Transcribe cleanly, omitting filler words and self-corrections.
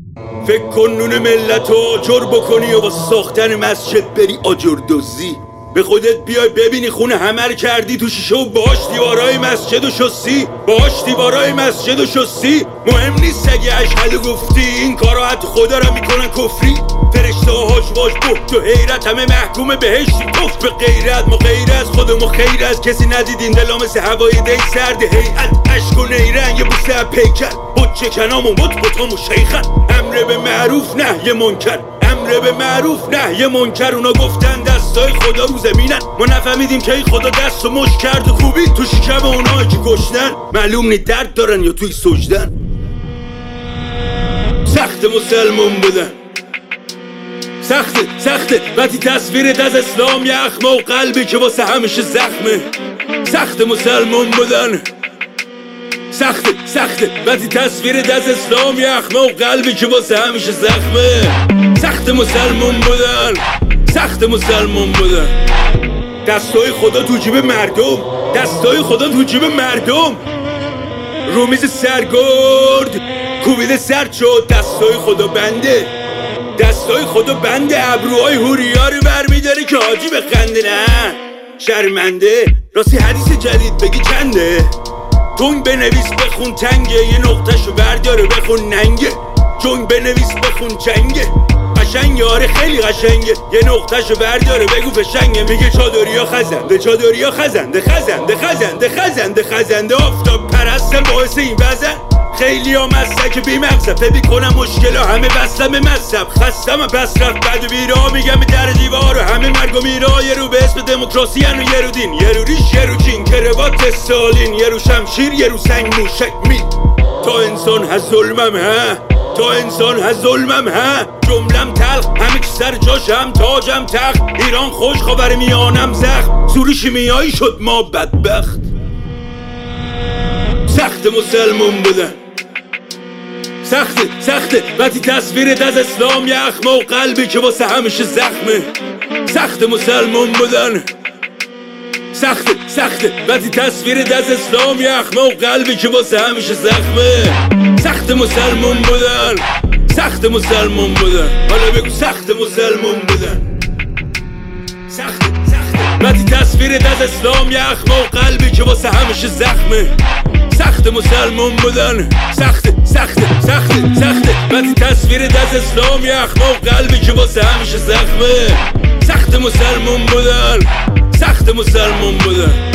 فکر کن نون ملت رو آجر بکنی و با ساختن مسجد بری آجر دوزی. به خودت بیای ببینی خونه همه رو کردی تو شیشه و باش دیوارای مسجد و شستی. مهم نیست اگه اشهد گفتی، این کارا حتی خدا رو میکنن کفری. فرشته ها هاش واش بخت و حیرت، همه محکوم بهشتی کف به غیرت. ما غیر از خودمون خیر از کسی ندیدین، دلا مثل هوای دی سرد هیئت. عشق و نیرنگ یه بوسه پیکر، بود چکنامون بطامون شیخن. امر به معروف نهی منکر، اونا گفتن دستای خدا رو زمینن. ما نفهمیدیم که ای خدا دست و مش کرد و کوبی تو شکم اونایی که کشتن. معلوم نی درد دارن یا توی سجدن. سخت مسلمون بودن، سخته وقتی تصویرت از اسلام یه اخمه و قلبی که واسه همیشه زخمه. سخت مسلمون بودن، سخته وقتی تصویرت از اسلام یه اخمه و قلبی که واسه همیشه زخمه. سخت مسلمون بودن. دستای خدا تو جیب مردم، رو میز سرگرد کوبیده سرد شد. دستای خدا بنده ابروهای هوریا رو برمیداره که حاجی بخنده. نه شرمنده، راستی حدیث جدید بگی چنده؟ جنگ بنویس بخون تنگه، یه نقطه‌شو برداره بخون ننگه. جنگ بنویس بخون جنگه، قشنگه آره خیلی قشنگه. یه نقطه‌شو برداره بگو فشنگه. میگه خزنده آفتاب پرستم باعث این وزن. خیلی ها مسلک بی مقصد فکر میکنم مشکلا همه بستم مذهب. خستم پس رفت بد و بیرا میگم به در دیوار و همه مرگ و میرا. یه رو به اسم دموکراسی و یه رو دین، یه رو ریش یه رو چین، کروات استالین، یه رو شمشیر یه رو سنگ موشک می. تا انسان هست ظلمم ها، جملم تلخ همه چی سر جاشم، تاجم تخت. ایران خوش خبر میانم زخم، سوری شیمیایی شد ما بدبخت. سخت مسلمون بودن، سخته وقتی تصویرت از اسلام یه اخمه و قلبی که واسه همیشه زخمه. سخت مسلمون بودن، سخته وقتی تصویرت از اسلام یه اخمه و قلبی که واسه همیشه زخمه. سخت مسلمون بودن. حالا بگو سخت مسلمون بودن. سخت وقتی تصویرت از اسلام یه اخمه و قلبی که واسه همیشه زخمه. سخت مسلمون بودن، سخته وقتی تصویرت از اسلام یه اخمه و قلبی که واسه همیشه زخمه. سخت مسلمون بودن.